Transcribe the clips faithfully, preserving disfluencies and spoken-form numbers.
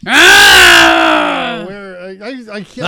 Ah! Where I, I, I can't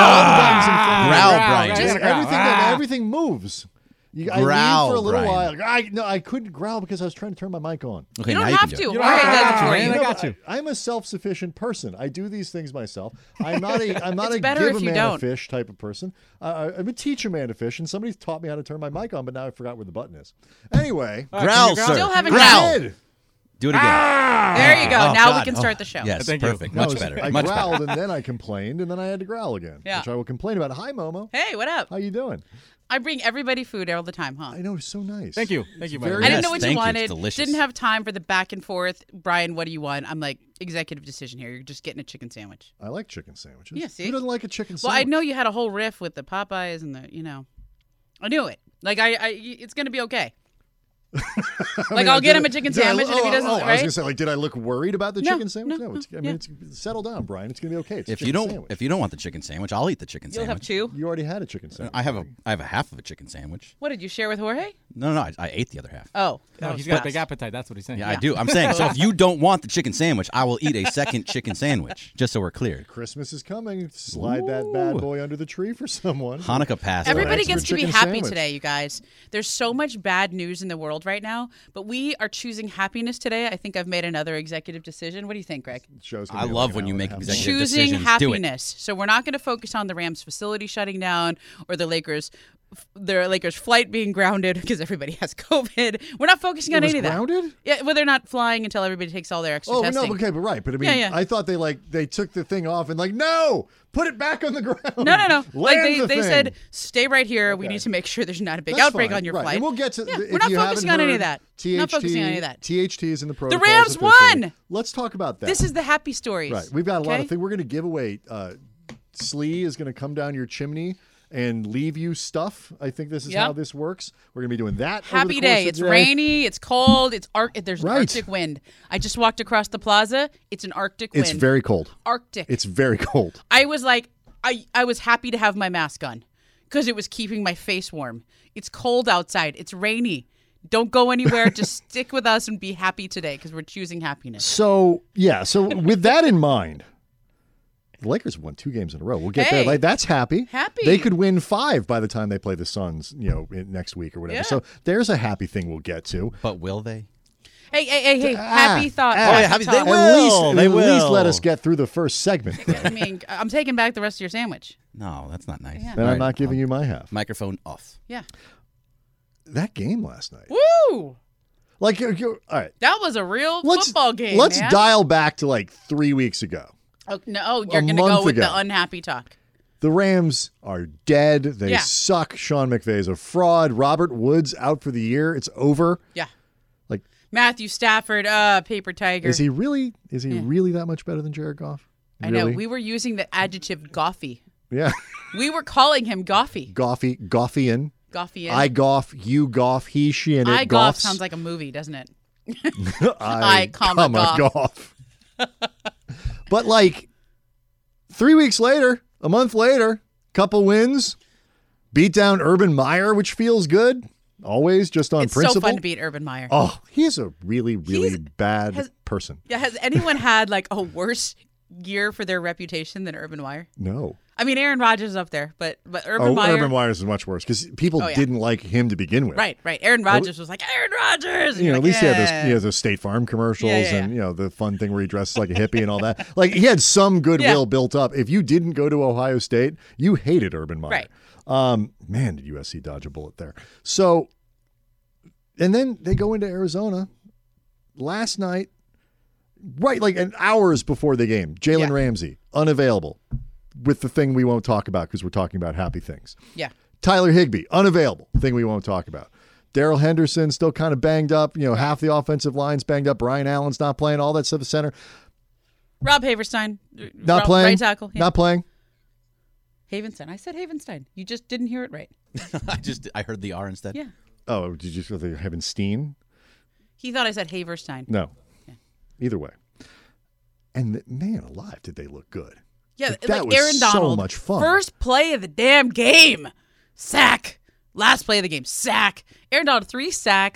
Ah! growl. Growl, Brian. Just Growl. everything, Ah. everything moves. You, I Growl, leaned for a little Brian. while. I no, I couldn't growl because I was trying to turn my mic on. Okay, You don't now you have can to. do it. You don't have to. Ah, That's for man, you. I got you. I, I'm a self-sufficient person. I do these things myself. I'm not a I'm not It's a better give if a you man don't. a fish type of person. Uh, I- I'm a teach a man to fish, and somebody's taught me how to turn my mic on, but now I forgot where the button is. Anyway, All right, Growl, can you sir. Still haven't Growl. got I it. did. Do it again. There you go. Oh, now God. we can start Oh, the show. Yes, Thank you. perfect. No, Much it was- better. I Much growled better. and then I complained and then I had to growl again, Yeah. which I will complain about. Hi, Momo. Hey, what up? How you doing? I bring everybody food all the time, huh? I know, it's so nice. Thank you. Thank you, by the very way. I Yes, didn't know what thank you you. It's wanted. delicious. Didn't have time for the back and forth. Brian, what do you want? I'm like, executive decision here. You're just getting a chicken sandwich. I like chicken sandwiches. Yeah, see? Who doesn't like a chicken Well, I sandwich? know you had a whole riff with the Popeyes and the, you know, I knew it. Like I, I it's gonna be okay. I Like mean, I'll did get I- him a chicken did I sandwich, look- and if he oh, doesn't, oh, I was right? gonna say, like, did I look worried about the No, chicken sandwich? no, it's, I mean, yeah. it's, settle down, Brian. It's gonna be okay. It's a If you chicken don't, sandwich. if you don't want the chicken sandwich, I'll eat the chicken You'll have sandwich. two. you already had a chicken sandwich. I have a, I have a half of a chicken sandwich. What did you share with Jorge? No, no, no I, I ate the other half. Oh, that No, was he's got a fast. big appetite. That's what he's saying. Yeah, I do. I'm saying, so if you don't want the chicken sandwich, I will eat a second chicken sandwich, just so we're clear. Christmas is coming. Slide that bad Ooh. boy under the tree for someone. Hanukkah passed. Everybody extra gets to be chicken happy sandwich. today, you guys. There's so much bad news in the world right now, but we are choosing happiness today. I think I've made another executive decision. What do you think, Greg? Show's gonna I be love like when an you hour make and a half executive long. Choosing decisions. Do it. happiness. So we're not going to focus on the Rams facility shutting down or the Lakers their Lakers flight being grounded because everybody has COVID. We're not focusing It on was any of that. grounded? Yeah, well, they're not flying until everybody takes all their extra Oh testing. no, okay, but right, but I mean, Yeah, yeah. I thought they like they took the thing off and like no, put it back on the ground. No, no, no. Like Land they, the they thing. said, stay right here. We Okay. need to make sure there's not a big That's outbreak fine, on your right. flight. And we'll get to. Yeah, the, if we're not you focusing haven't on any of heard, that. T H T, Not focusing on any of that. T H T is in the protocol. Rams won! Let's talk about that. This is the happy stories. right. We've got a lot okay? of things. We're going to give away. Uh, Slee is going to come down your chimney and leave you stuff. I think this is Yep. how this works. We're going to be doing that. over the Happy course day. of It's the day. rainy. It's cold. It's arc. There's an Right. Arctic wind. I just walked across the plaza. It's an Arctic wind. It's very cold. Arctic. It's very cold. I was like, I, I was happy to have my mask on because it was keeping my face warm. It's cold outside. It's rainy. Don't go anywhere. Just stick with us and be happy today because we're choosing happiness. So yeah. So with that in mind, the Lakers have won two games in a row. We'll get Hey. there. Like that's happy. Happy. They could win five by the time they play the Suns, you know, in, next week or whatever. Yeah. So there's a happy thing we'll get to. But will they? Hey, hey, hey, hey. Ah, happy thought. ah. Oh, yeah, happy happy- they talk. will. At least, they at least let will. us get through the first segment. I mean, I'm taking back the rest of your sandwich. No, that's not nice. Yeah. Then All I'm right, not giving um, you my half. Microphone off. Yeah. That game last night. Woo! Like, you- you- all right. That was a real Let's football game. let's man. dial back to like three weeks ago. Oh, no, oh, you're A going to go month with ago. the unhappy talk. The Rams are dead. They Yeah. suck. Sean McVay's a fraud. Robert Woods out for the year. It's over. Yeah. Like, Matthew Stafford, uh, paper tiger. is he really? Is he Yeah. really that much better than Jared Goff? I know. Really? We were using the adjective goffy. Yeah. We were calling him goffy. Goffy, Goffian. Goffy. I golf, you golf, he, she, and it I golf golfs. sounds like a movie, doesn't it? I, I, comma, golf. But like three weeks later, a month later, couple wins, beat down Urban Meyer, which feels good. Always just on It's principle. so fun to beat Urban Meyer. Oh, he's a really, really He's- bad has- person. Yeah, has anyone had like a worse year for their reputation than Urban Meyer? No. I mean, Aaron Rodgers is up there, but but Urban Oh, Meyer. Urban Myers is much worse because people Oh, yeah. didn't like him to begin with. Right, right. Aaron Rodgers was like Aaron Rodgers. and You know, you're at like, least he had those, "Eh." you know, those State Farm commercials Yeah, yeah, and, yeah. you know, the fun thing where he dresses like a hippie and all that. Like, he had some goodwill Yeah. built up. If you didn't go to Ohio State, you hated Urban Meyer. Right. Um, man, did U S C dodge a bullet there. So, and then they go into Arizona last night, right, like an hours before the game. Jalen Yeah. Ramsey, unavailable with the thing we won't talk about because we're talking about happy things. Yeah. Tyler Higbee, unavailable, thing we won't talk about. Daryl Henderson still kind of banged up. You know, half the offensive line's banged up. Brian Allen's not playing. All that stuff at center. Rob Haverstein. Not Rob, playing. Right tackle. Yeah. Not playing. Havenstein. I said Havenstein. You just didn't hear it right. I just I heard the R instead. Yeah. Oh, did you feel they're having Steen? He thought I said Haverstein. No. Yeah. Either way. And the, man alive, did they look good. Yeah, Like, like, that was Aaron so Donald. much fun. First play of the damn game. Sack. Last play of the game. Sack. Aaron Donald, three sacks.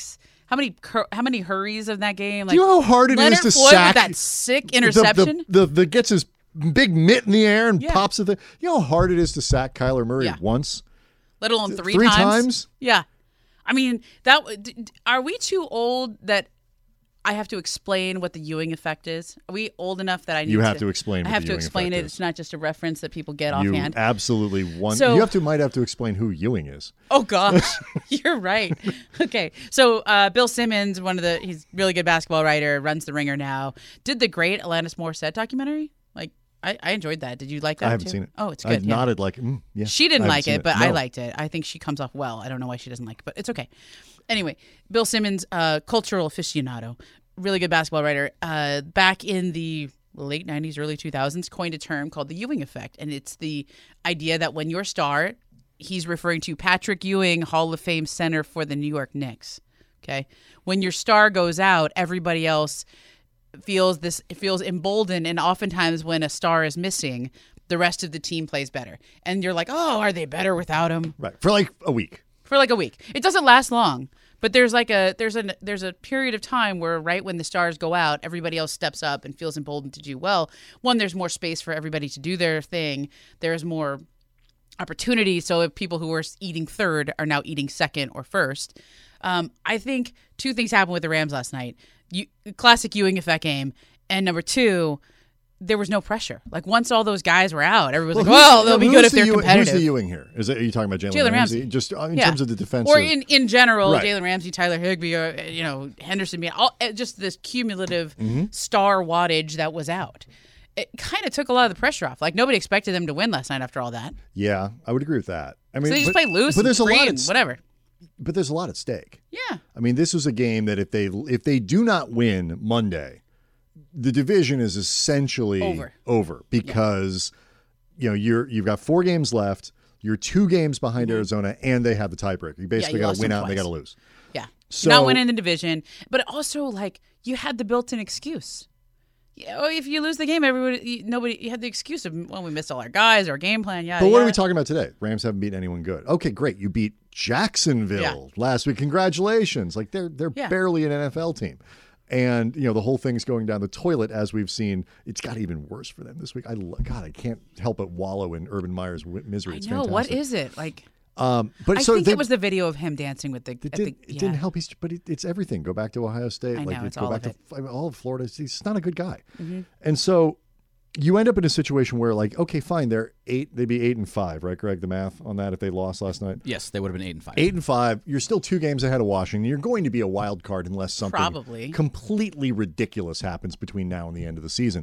how many cur- how many hurries of that game? Like, Do you know how hard it Leonard is to Floyd sack with that sick the- interception? The, the, the, the gets his big mitt in the air and Yeah. pops it. You know how hard it is to sack Kyler Murray Yeah. once? Let alone three, Three times. times? Yeah, I mean that. d- d- Are we too old that I have to explain what the Ewing effect is? Are we old enough that I need You have to, to explain I what have the to Ewing explain effect it. is. It's not just a reference that people get You offhand. absolutely want. So- you have to might have to explain who Ewing is. Oh gosh, you're right. Okay, so uh, Bill Simmons, one of the he's a really good basketball writer, runs The Ringer now. Did the great Alanis Morissette documentary? Like I, I enjoyed that. Did you like that? I haven't too? seen it. Oh, it's I good. yeah. nodded like, mm, yeah. She didn't I haven't like seen it, but I No. liked it. I think she comes off well. I don't know why she doesn't like it, but it's okay. Anyway, Bill Simmons, uh, cultural aficionado, really good basketball writer. Uh, back in the late nineties, early two thousands, coined a term called the Ewing effect. And it's the idea that when you're a star, he's referring to Patrick Ewing, Hall of Fame center for the New York Knicks. Okay. When your star goes out, everybody else feels this feels emboldened, and oftentimes when a star is missing, the rest of the team plays better. And you're like, oh, are they better without him? Right. For like a week. For like a week. It doesn't last long, but there's like a there's a there's a period of time where right when the stars go out, everybody else steps up and feels emboldened to do well. One, there's more space for everybody to do their thing. There's more opportunity. So if people who were eating third are now eating second or first. Um, I think two things happened with the Rams last night. You, classic Ewing effect game. And number two, there was no pressure. Like once all those guys were out, everybody was like, well, they'll be who's good if the they're Ewing, competitive. Who's the Ewing here? Is it, are you talking about Jalen, Jalen Ramsey? Ramsey. Just uh, in Yeah. terms of the defensive. Or in, in general, Right. Jalen Ramsey, Tyler Higbee, or, you know, Henderson, being all, uh, just this cumulative Mm-hmm. star wattage that was out. It kind of took a lot of the pressure off. Like nobody expected them to win last night after all that. Yeah, I would agree with that. I mean, So they just but, play loose but and there's a free lot and at, whatever. But there's a lot at stake. Yeah. I mean, this was a game that if they if they do not win Monday, the division is essentially Over. over because you know you're you've got four games left. You're two games behind Arizona, and they have the tiebreaker. You basically you got lost to win them out, and they twice. got to lose. Yeah. So- Not winning the division, but also like you had the built-in excuse. Yeah, well, if you lose the game, everybody, you, nobody, you had the excuse of, well, we missed all our guys, our game plan, yada, But what are we yada. talking about today? Rams haven't beaten anyone good. Okay, great. You beat Jacksonville Yeah. last week. Congratulations. Like they're they're Yeah. barely an N F L team. And you know the whole thing's going down the toilet as we've seen. It's got even worse for them this week. I lo- God, I can't help but wallow in Urban Meyer's w- misery. I It's know. fantastic. What is it? Like, Um, but I so think they, it was the video of him dancing with the. It, at did, the it yeah. didn't help. He's, but it, it's everything. Go back to Ohio State. I like know, it's go all back of to I mean, all of Florida. He's he's not a good guy. Mm-hmm. And so you end up in a situation where, like, okay, fine, they're eight. They'd be eight and five, right, Greg? The math on that if they lost last night. Yes, they would have been eight and five. Eight and five. You're still two games ahead of Washington. You're going to be a wild card unless something Probably. completely ridiculous happens between now and the end of the season.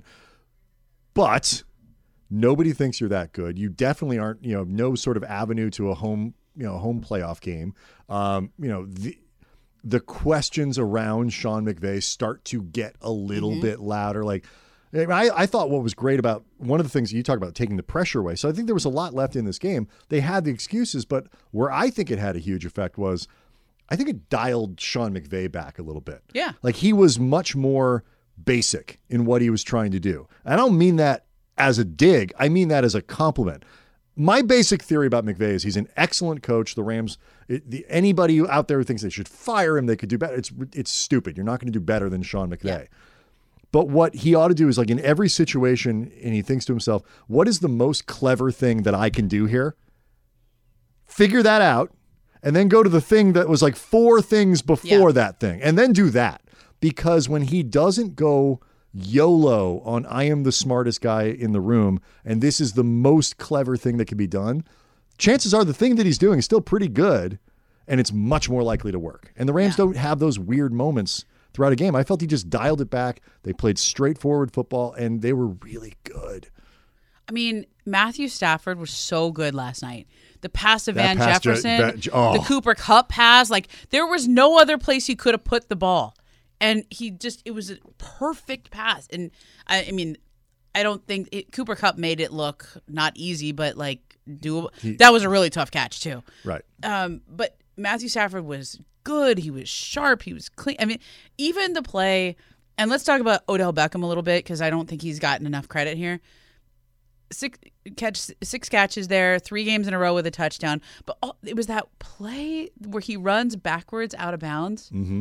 But nobody thinks you're that good. You definitely aren't. You know, no sort of avenue to a home. You know, home playoff game. Um, you know the. The questions around Sean McVay start to get a little Mm-hmm. bit louder. Like, I, I thought what was great about one of the things you talk about taking the pressure away. So I think there was a lot left in this game. They had the excuses, but where I think it had a huge effect was I think it dialed Sean McVay back a little bit. Yeah. Like he was much more basic in what he was trying to do. I don't mean that as a dig. I mean that as a compliment. My basic theory about McVay is he's an excellent coach. The Rams, it, the, anybody out there who thinks they should fire him, they could do better. It's it's stupid. You're not going to do better than Sean McVay. Yeah. But what he ought to do is, like in every situation, and he thinks to himself, what is the most clever thing that I can do here? Figure that out, and then go to the thing that was like four things before Yeah. that thing, and then do that. Because when he doesn't go YOLO on I am the smartest guy in the room, and this is the most clever thing that can be done, chances are the thing that he's doing is still pretty good, and it's much more likely to work. And the Rams Yeah. don't have those weird moments throughout a game. I felt he just dialed it back. They played straightforward football, and they were really good. I mean, Matthew Stafford was so good last night. The pass to That Van pass to- Jefferson, Van- oh. the Cooper Kupp pass, like there was no other place he could have put the ball. And he just, it was a perfect pass. And I, I mean, I don't think it, Cooper Kupp made it look not easy, but like doable. That was a really tough catch too. Right. Um, but Matthew Stafford was good. He was sharp. He was clean. I mean, even the play, and let's talk about Odell Beckham a little bit because I don't think he's gotten enough credit here. Six catch, six catches there, three games in a row with a touchdown. But all, it was that play where he runs backwards out of bounds. Mm-hmm.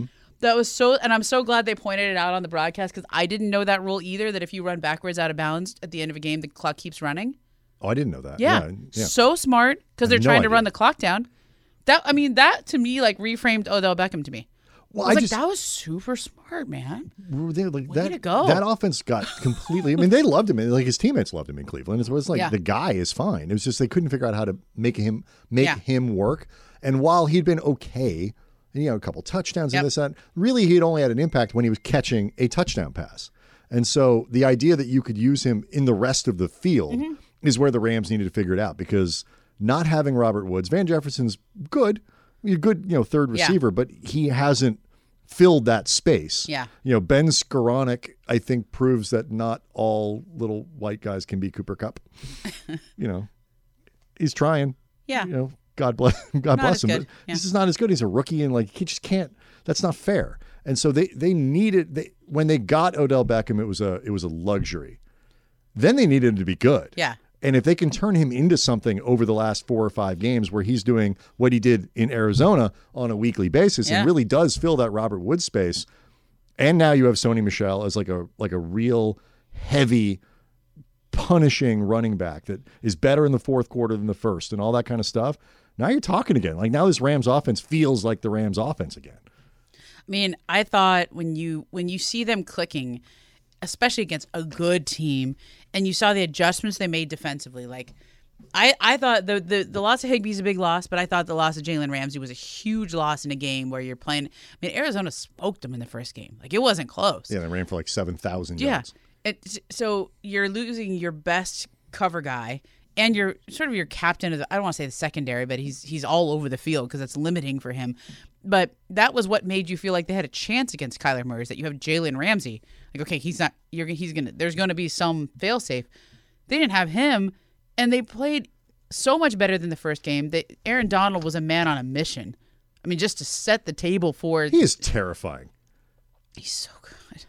That was so, and I'm so glad they pointed it out on the broadcast because I didn't know that rule either. That if you run backwards out of bounds at the end of a game, the clock keeps running. Oh, I didn't know that. Yeah, Yeah, yeah. so smart because they're no trying to idea. run the clock down. That I mean, that to me like reframed Odell Beckham to me. Well, I was I like, just that was super smart, man. they, like, Way that, to go. that offense got completely. I mean, they loved him. Like his teammates loved him in Cleveland. It was like Yeah. the guy is fine. It was just they couldn't figure out how to make him make Yeah. him work. And while he'd been okay, you know, a couple touchdowns Yep. and this that, really he'd only had an impact when he was catching a touchdown pass. And so the idea that you could use him in the rest of the field Mm-hmm. is where the Rams needed to figure it out because not having Robert Woods, Van Jefferson's good, a good you know third Yeah. receiver, but he hasn't filled that space. Yeah. You know, Ben Skoranek, I think, proves that not all little white guys can be Cooper Kupp. you know, he's trying. Yeah. You know, God bless, God Not bless as him. good. But Yeah. this is not as good. He's a rookie, and like he just can't. That's not fair. And so they they needed they when they got Odell Beckham, it was a it was a luxury. Then they needed him to be good. Yeah. And if they can turn him into something over the last four or five games where he's doing what he did in Arizona on a weekly basis Yeah. and really does fill that Robert Woods space, and now you have Sony Michel as like a like a real heavy, punishing running back that is better in the fourth quarter than the first and all that kind of stuff. Now you're talking again. Like now this Rams offense feels like the Rams offense again. I mean, I thought when you when you see them clicking, especially against a good team, and you saw the adjustments they made defensively, like I, I thought the, the the loss of Higbee's a big loss, but I thought the loss of Jalen Ramsey was a huge loss in a game where you're playing. I mean, Arizona smoked them in the first game. Like it wasn't close. Yeah, they ran for like seven thousand Yeah. yards. It, so you're losing your best cover guy and you're sort of your captain of the, I don't want to say the secondary, but he's he's all over the field because that's limiting for him. But that was what made you feel like they had a chance against Kyler Murray, is that you have Jalen Ramsey. Like, okay, he's not you're he's gonna there's gonna be some failsafe. They didn't have him, and they played so much better than the first game. That Aaron Donald was a man on a mission. I mean, just to set the table for He is terrifying. he's so good.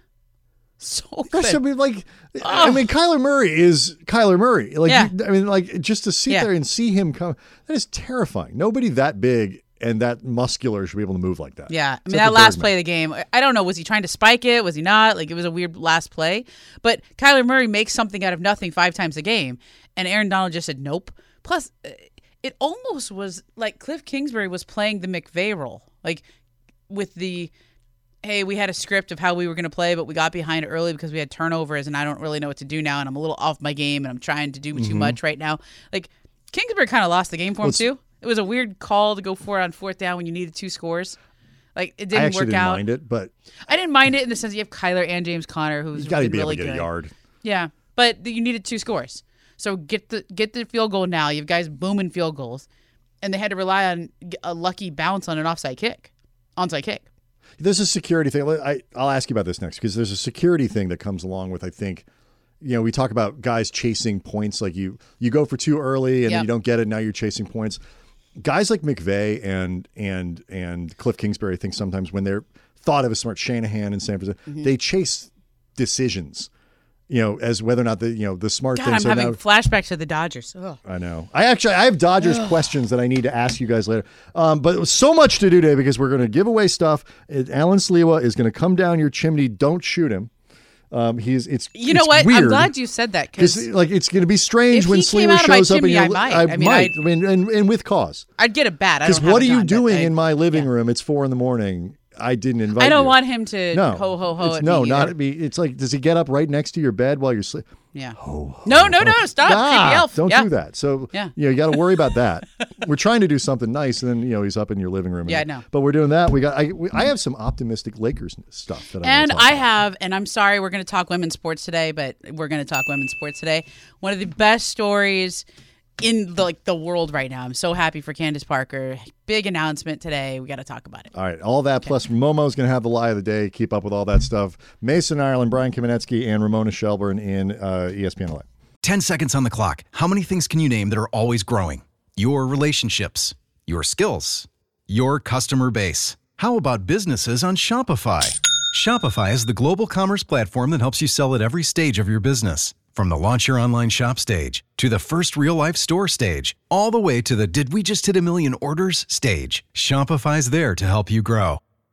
So Gosh, I good. mean, like, I mean, Kyler Murray is Kyler Murray. Like, Yeah. you- I mean, like, just to sit Yeah. there and see him come, that is terrifying. Nobody that big and that muscular should be able to move like that. Yeah, I mean, Except that for last Bergman. play of the game, I don't know, was he trying to spike it? Was he not? Like, it was a weird last play. But Kyler Murray makes something out of nothing five times a game, and Aaron Donald just said nope. Plus, uh, it almost was like Cliff Kingsbury was playing the McVay role, like with the, hey, we had a script of how we were going to play, but we got behind early because we had turnovers, and I don't really know what to do now, and I'm a little off my game, and I'm trying to do Mm-hmm. too much right now. Like, Kingsbury kind of lost the game for him, Let's- too. It was a weird call to go for it on fourth down when you needed two scores. Like, it I didn't actually work didn't out. mind it, but I didn't mind it in the sense that you have Kyler and James Conner, who's you got to been be really able to get good. a yard. Yeah, but you needed two scores. So get the get the field goal now. You have guys booming field goals, and they had to rely on a lucky bounce on an offside kick, onside kick. There's a security thing. I, I'll ask you about this next because there's a security thing that comes along with, I think, you know, we talk about guys chasing points. Like you, you go for too early and Yep. you don't get it. Now you're chasing points. Guys like McVay and and and Cliff Kingsbury, I think sometimes when they're thought of as smart, Shanahan and San Francisco, Mm-hmm. they chase decisions. You know, as whether or not the you know the smart God, thing. I'm So having now- flashbacks to the Dodgers. Ugh. I know. I actually I have Dodgers questions that I need to ask you guys later. Um, but it was so much to do today because we're going to give away stuff. It, Alan Sliwa is going to come down your chimney. Don't shoot him. Um, he's it's You know it's what? Weird. I'm glad you said that Because because like it's going to be strange If when he came Sliwa out of my shows up and chimney, you're I might. I, I mean, might. I'd- I mean, and, and with cause. I'd get a bat. I Because don't have what a are you gun, but doing I- in my living yeah. room? It's four in the morning. I didn't invite I don't you. want him to no ho ho ho. It's- at no, me not or- at me. It's like, does he get up right next to your bed while you're sleeping? Yeah. No, no, no! Stop, Ah, creepy elf. don't yeah. do that. So Yeah. you know, you got to worry about that. We're trying to do something nice, and then you know he's up in your living room. Yeah, and- I know. But we're doing that. We got. I, we, I have some optimistic Lakers stuff that I And wanna talk I about. have, and I'm sorry, we're going to talk women's sports today, but we're going to talk women's sports today. One of the best stories in the, like the world right now. I'm so happy for Candace Parker. Big announcement today. We got to talk about it. All right, all that plus Momo's going to have the lie of the day. Keep up with all that stuff. Mason Ireland, Brian Kamenetsky, and Ramona Shelburne in uh, E S P N L A. ten seconds on the clock. How many things can you name that are always growing? Your relationships, your skills, your customer base. How about businesses on Shopify? Shopify is the global commerce platform that helps you sell at every stage of your business. From the launch your online shop stage to the first real life store stage, all the way to the did we just hit a million orders stage. Shopify's there to help you grow.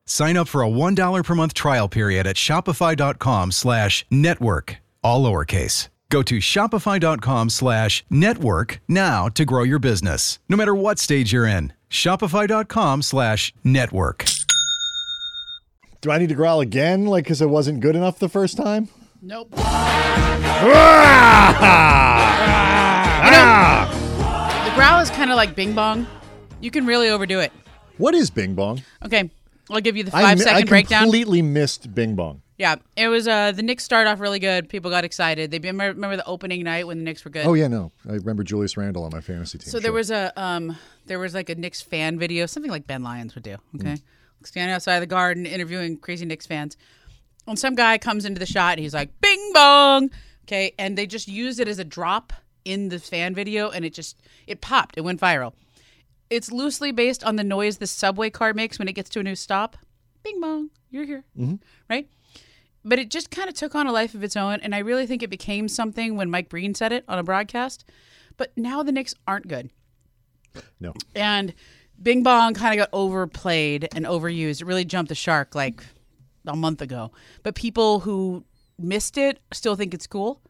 Sign up for a one dollar per month trial period at shopify.com slash network, all lowercase. Go to shopify.com slash network now to grow your business, no matter what stage you're in. Shopify.com slash network. Do I need to growl again, like, because it wasn't good enough the first time? Nope. Ah! You know, the growl is kind of like Bing Bong. You can really overdo it. What is Bing Bong? Okay, I'll give you the I, five mi- second I breakdown. completely missed Bing Bong. Yeah, it was. Uh, the Knicks started off really good. People got excited. They remember, remember the opening night when the Knicks were good. Oh yeah, no, I remember Julius Randle on my fantasy team. So there sure. was a um, there was like a Knicks fan video, something like Ben Lyons would do. Okay, Mm. standing outside the garden interviewing crazy Knicks fans, and some guy comes into the shot and he's like, "Bing bong." Okay, and they just used it as a drop in the fan video, and it just it popped. It went viral. It's loosely based on the noise the subway car makes when it gets to a new stop. Bing bong, you're here, Mm-hmm. right? But it just kind of took on a life of its own, and I really think it became something when Mike Breen said it on a broadcast. But now the Knicks aren't good. No. And Bing Bong kind of got overplayed and overused. It really jumped the shark like a month ago. But people who missed it still think it's cool.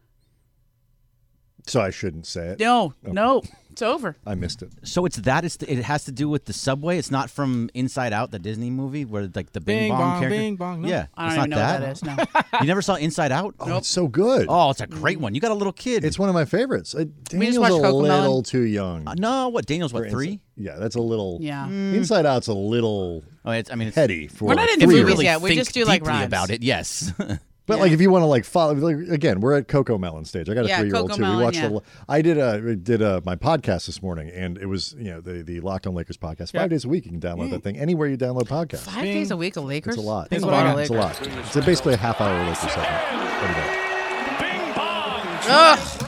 So I shouldn't say it. No, no, it's over. I missed it. So it's that. It's it has to do with the subway. It's not from Inside Out, the Disney movie, where like the Bing, Bing Bong, bong, character. bing bong, no. Yeah, I it's don't even not know that. what that is. No. You never saw Inside Out? Oh, it's so good. Oh, it's a great one. You got a little kid. It's one of my favorites. Uh, Daniel's watched a Cocomelon. little too young. Uh, no, what Daniel's what for three? Inside- Yeah, that's a little. Yeah. Inside Out's a little Oh, it's I mean it's heady for. We're not into if you movies three-year-olds. really yet. We think just do, like, deeply rhymes. about it. Yes. But Yeah. like, if you want to like follow, like, again, we're at Cocomelon stage. I got a Yeah, three-year-old too. We Cocomelon, watched. yeah. A, I did a did a, my podcast this morning, and it was you know the the Locked On Lakers podcast. Five Yeah. days a week, you can download that thing anywhere you download podcasts. Five days a week of Lakers? It's a lot. That's It's a a lot lot. of It's a Lakers. lot. It's a basically a half hour Lakers segment every day. Ugh,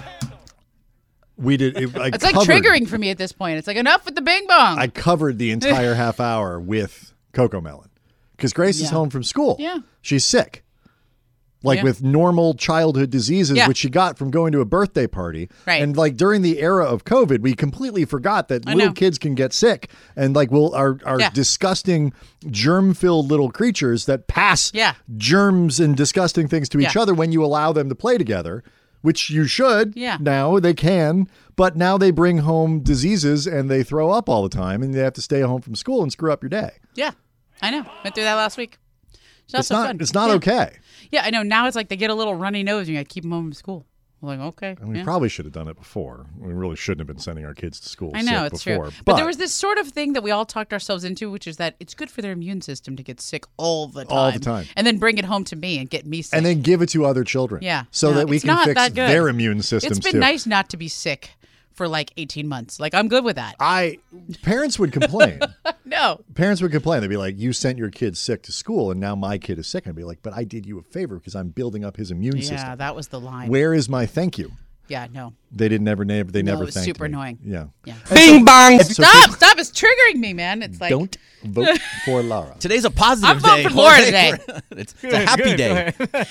We did. It, I it's like covered, triggering for me at this point. It's like, enough with the Bing Bong. I covered the entire half hour with Cocomelon because Grace is Yeah. home from school. Yeah. She's sick. Like Yeah. with normal childhood diseases, Yeah. which she got from going to a birthday party. Right. And like during the era of COVID, we completely forgot that I little know. kids can get sick. And like we'll are are Yeah. disgusting germ-filled little creatures that pass Yeah. germs and disgusting things to each Yeah. other when you allow them to play together, which you should. Yeah. Now they can, but now they bring home diseases and they throw up all the time and they have to stay home from school and screw up your day. Yeah, I know. Went through that last week. It's not It's so not fun. it's not Yeah. okay. Yeah, I know. Now it's like they get a little runny nose and you got to keep them home from school. I'm like, okay. And we yeah. probably should have done it before. We really shouldn't have been sending our kids to school I know, sick it's before. true. But, there was this sort of thing that we all talked ourselves into, which is that it's good for their immune system to get sick all the time. All the time. And then bring it home to me and get me sick. and then give it to other children. Yeah. So No, that we it's can not fix that good. their immune systems It's been too. nice not to be sick for like eighteen months. Like, I'm good with that. I parents would complain. No. parents would complain. They'd be like, "You sent your kid sick to school, and now my kid is sick." I'd be like, "But I did you a favor because I'm building up his immune Yeah, system. that was the line. Where is my thank you?" Yeah, no. They didn't never name. They No, never it was thanked super me. annoying. Yeah. Yeah. Bing bong. Stop! Stop! It's triggering me, man. It's like, Don't vote for Laura. Today's a positive I'm voting day. for Laura Jorge. today. it's, it's a happy day.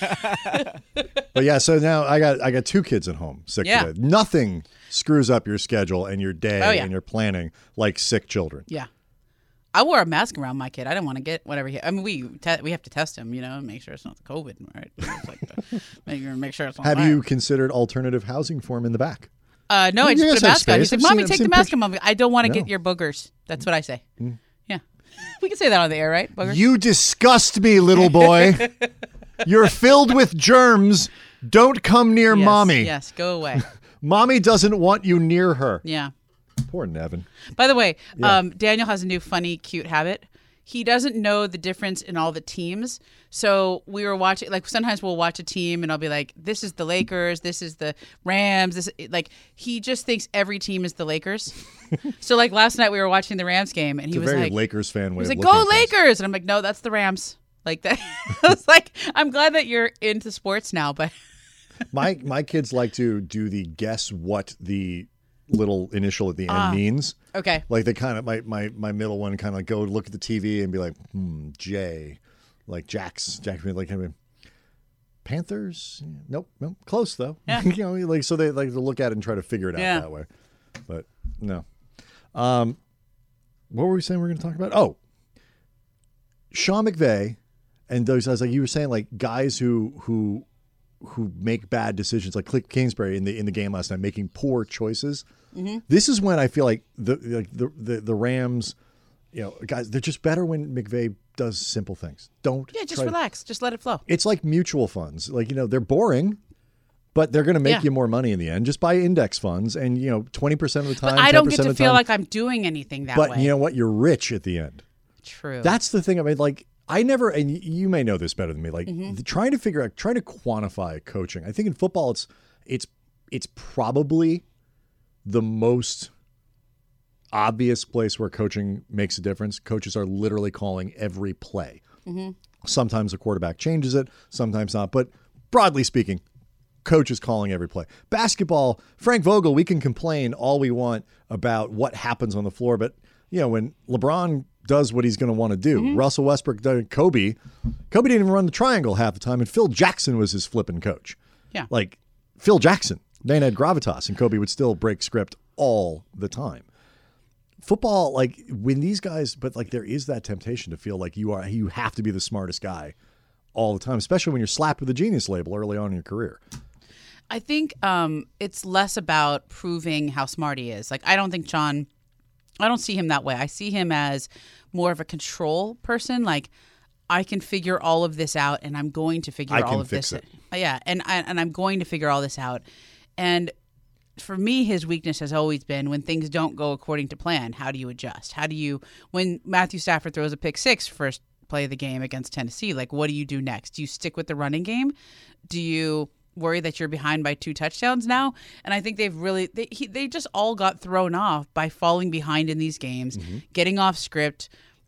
But yeah, so now I got I got two kids at home sick Yeah. today. Nothing screws up your schedule and your day Oh, yeah. and your planning like sick children. yeah. I wore a mask around my kid. I didn't want to get whatever he. I mean, we te- we have to test him, you know, make sure it's not the COVID, right? It's like the, make, make sure it's not. Have viral. you considered alternative housing for him in the back? Uh, no, I You just guys put a have mask on. He's space. like, I've "Mommy, seen- I've take the seen mask pictures. off." I'm like, I don't want to No. get your boogers. That's what I say. Yeah, we can say that on the air, right? Boogers. You disgust me, little boy. You're filled with germs. Don't come near yes, mommy. Yes, go away. Mommy doesn't want you near her. Yeah. Poor Nevin. By the way, Yeah. um, Daniel has a new funny, cute habit. He doesn't know the difference in all the teams. So we were watching, like sometimes we'll watch a team and I'll be like, this is the Lakers, this is the Rams. This like he just thinks every team is the Lakers. So like last night we were watching the Rams game and he It's a was very like, Lakers fan he way was of like, looking go at things. Lakers. And I'm like, no, that's the Rams. Like that. I was like, I'm glad that you're into sports now, but My my kids like to do the guess what the little initial at the end Ah. means. okay. Like they kind of my my my middle one kind of go look at the T V and be like, hmm, J, like Jax, Jax, like kind of Panthers. Nope, nope, close though. Yeah. you know, like so they like to look at it and try to figure it out Yeah. that way. But no. Um, what were we saying we are going to talk about? Oh, Sean McVay and those guys, like you were saying, like guys who who who make bad decisions, like Cliff Kingsbury in the in the game last night, making poor choices. Mm-hmm. This is when I feel like the like the, the the Rams, you know, guys, they're just better when McVay does simple things. Don't Yeah, just try to- relax. Just let it flow. It's like mutual funds. Like, you know, they're boring, but they're going to make Yeah. you more money in the end. Just buy index funds, and you know, twenty percent of the time, But I don't get ten percent to of the feel time, like I'm doing anything that But way. you know what? You're rich at the end. True. That's the thing. I mean, like, I never, and y- you may know this better than me. Like, Mm-hmm. the- trying to figure out, trying to quantify coaching. I think in football, it's it's it's probably the most obvious place where coaching makes a difference. Coaches are literally calling every play. Mm-hmm. Sometimes the quarterback changes it, sometimes not. But broadly speaking, coach is calling every play. Basketball, Frank Vogel, we can complain all we want about what happens on the floor, but you know, when LeBron does what he's going to want to do, Mm-hmm. Russell Westbrook, did Kobe, Kobe didn't even run the triangle half the time, and Phil Jackson was his flipping coach. Yeah. Like Phil Jackson, man had gravitas, and Kobe would still break script all the time. Football, like when these guys, but like there is that temptation to feel like you are, you have to be the smartest guy all the time, especially when you're slapped with a genius label early on in your career. I think um, it's less about proving how smart he is. Like, I don't think John, I don't see him that way. I see him as more of a control person. Like, I can figure all of this out, and I'm going to figure I all can of fix this. it. Uh, Yeah, and I, and I'm going to figure all this out. And for me, his weakness has always been when things don't go according to plan. How do you adjust? How do you, when Matthew Stafford throws a pick six first play of the game against Tennessee, like what do you do next? Do you stick with the running game? Do you worry that you're behind by two touchdowns now? And I think they've really, they, he, they just all got thrown off by falling behind in these games, Mm-hmm. getting off script.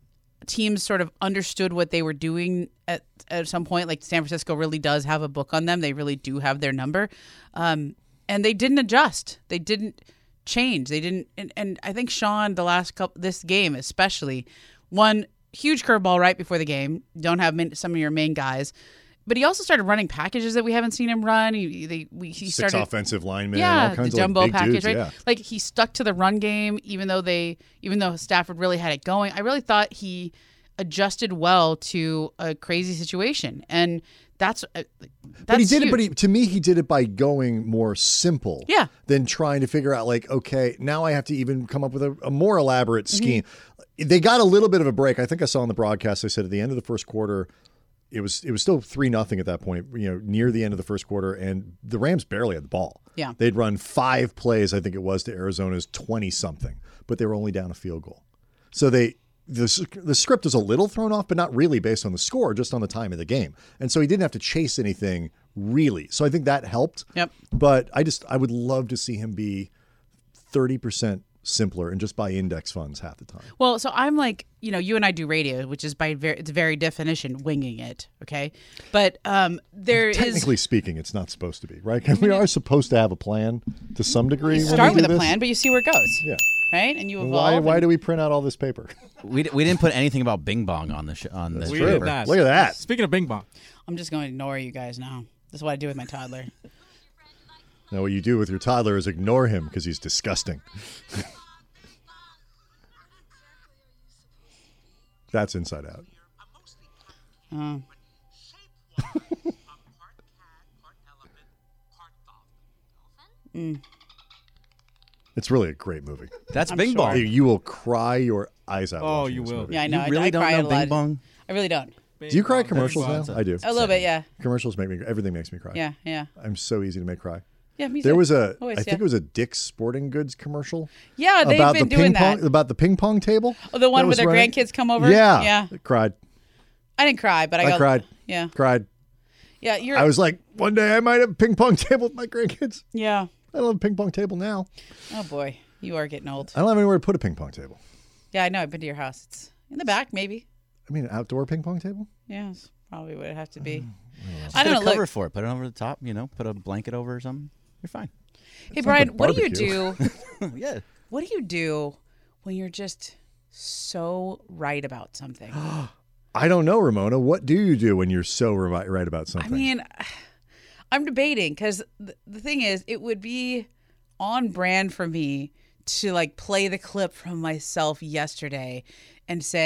Teams sort of understood what they were doing at, at some point. Like San Francisco really does have a book on them. They really do have their number. Um, and they didn't adjust. They didn't change. They didn't. And, and I think Sean, the last couple, this game especially, one huge curveball right before the game. Don't have min, some of your main guys. But he also started running packages that we haven't seen him run. He, they, we, he Six started, offensive linemen, yeah, all kinds the of jumbo like, big package, dudes, right? yeah. Like he stuck to the run game, even though they, even though Stafford really had it going. I really thought he adjusted well to a crazy situation, and that's uh, that's But he did huge. it. But he, to me, he did it by going more simple. Yeah. Than trying to figure out like, okay, now I have to even come up with a, a more elaborate Mm-hmm. scheme. They got a little bit of a break. I think I saw on the broadcast. They said at the end of the first quarter, it was it was still three nothing at that point. You know, near the end of the first quarter, and the Rams barely had the ball. Yeah. They'd run five plays, I think it was, to Arizona's twenty something, but they were only down a field goal. So they. The, the script was a little thrown off, but not really based on the score, just on the time of the game. And so he didn't have to chase anything really. So I think that helped. Yep. But I just, I would love to see him be thirty percent simpler and just buy index funds half the time. Well, so I'm like, you know, you and I do radio, which is by very, its very definition winging it. Okay, but um, there is Technically speaking, it's not supposed to be, right? We are supposed to have a plan to some degree. you when start we with do a this. plan, but you see where it goes. Yeah. Right, and you evolve. Why, why and- do we print out all this paper? We, d- we didn't put anything about Bing Bong on the sh- on the We true. did paper. not. Look at that. Speaking of Bing Bong, I'm just going to ignore you guys now. That's what I do with my toddler. Now, what you do with your toddler is ignore him because he's disgusting. That's Inside Out. Uh, It's really a great movie. That's I'm Bing sure. Bong. You, you will cry your eyes out. Oh, watching you this will. movie. yeah, I know. You I, really I don't cry know a lot. Bing Bong? I really don't. Do you cry at Bing commercials Bong. now? I do. A little bit, yeah, Commercials make me. Everything makes me cry. yeah, yeah, I'm so easy to make cry. yeah. Me There too. was a. Always, I think yeah. it was a Dick's Sporting Goods commercial Yeah, they've about been the doing ping pong that. about the ping pong table. Oh, the one that where was their running? grandkids come over. Yeah, yeah. I cried. I didn't cry, but I, I got, cried. Yeah, Cried. yeah. You're. I was like, one day I might have a ping pong table with my grandkids. yeah. I don't have a ping pong table now. Oh boy, you are getting old. I don't have anywhere to put a ping pong table. Yeah, I know. I've been to your house. It's in the back, maybe. I mean, an outdoor ping pong table. Yeah, it's probably what it have to be. Just I don't get a know. cover Look, for it. Put it over the top. You know, put a blanket over or something. You're fine. hey not Brian, the what do you barbecue. do? yeah. What do you do when you're just so right about something? I don't know, Ramona. What do you do when you're so right, right about I something? mean, I'm debating because th- the thing is, it would be on brand for me to like play the clip from myself yesterday and say,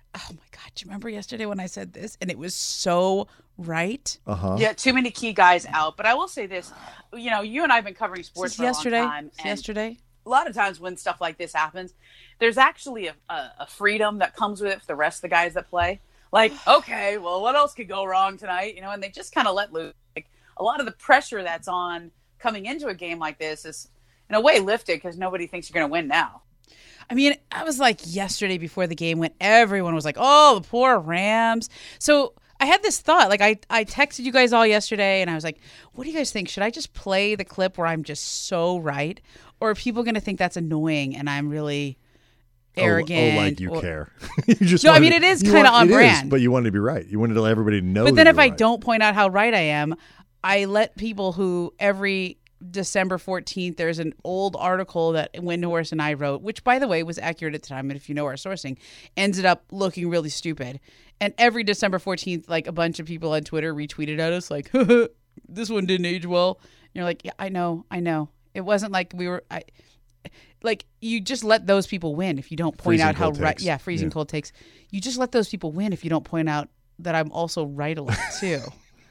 oh my God, do you remember yesterday when I said this? And it was so right. Uh-huh. Yeah, too many key guys out. But I will say this, you know, you and I have been covering sports This for yesterday. a long time. It's and yesterday. a lot of times when stuff like this happens, there's actually a, a, a freedom that comes with it for the rest of the guys that play. Like, okay, well, what else could go wrong tonight? You know, and they just kind of let loose. Like, a lot of the pressure that's on coming into a game like this is, in a way, lifted because nobody thinks you're going to win now. I mean, I was like yesterday before the game when everyone was like, oh, the poor Rams. So I had this thought. Like, I, I texted you guys all yesterday, and I was like, what do you guys think? Should I just play the clip where I'm just so right? Or are people going to think that's annoying and I'm really arrogant? Oh, oh like you or, care. you just No, I wanted mean, to- it is you kinda want- on it is, brand. but you wanted to be right. You wanted to let everybody know But that then you if were I right. don't point out how right I am, I let people who every December fourteenth, there's an old article that Windhorse and I wrote, which, by the way, was accurate at the time. And if you know our sourcing, ended up looking really stupid. And every December fourteenth, like a bunch of people on Twitter retweeted at us like, this one didn't age well. And you're like, yeah, I know, I know. It wasn't like we were, I, like, you just let those people win if you don't point Freezing out how cold right. takes. Yeah, freezing Yeah. cold takes. You just let those people win if you don't point out that I'm also right a lot too.